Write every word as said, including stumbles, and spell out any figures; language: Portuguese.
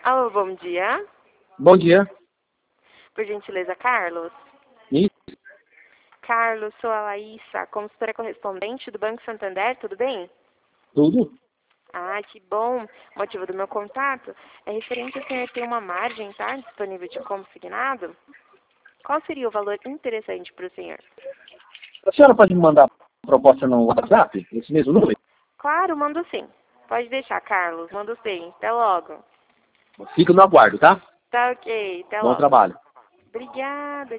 Alô, bom dia. Bom dia. Por gentileza, Carlos? Isso. Carlos, sou a Laísa, consultora correspondente do Banco Santander, tudo bem? Tudo? Ah, que bom. O motivo do meu contato é referente ao senhor ter uma margem, tá? Disponível de consignado. Qual seria o valor interessante para o senhor? A senhora pode me mandar a proposta no WhatsApp? Esse mesmo número? Claro, mando sim. Pode deixar, Carlos, mando sim. Até logo. Fico no aguardo, tá? Tá ok, até Bom logo. trabalho. Obrigada.